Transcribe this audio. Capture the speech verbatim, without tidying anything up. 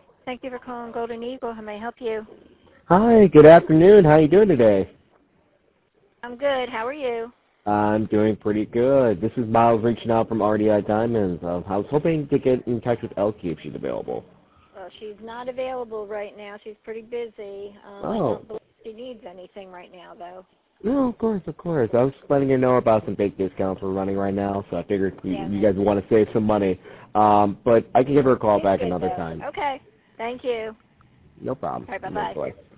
Thank you for calling Golden Eagle. How may I help you? Hi, good afternoon. How are you doing today? I'm good. How are you? I'm doing pretty good. This is Miles reaching out from R D I Diamonds. Uh, I was hoping to get in touch with Elke if she's available. Well, she's not available right now. She's pretty busy. Um, I Oh. don't believe she needs anything right now, though. No, of course, of course. I was just letting you know about some big discounts we're running right now, so I figured you, Yeah. you guys would want to save some money. Um, but I can give her a call She's back good, another though. time. Okay. Thank you. No problem. All right, No bye-bye. play.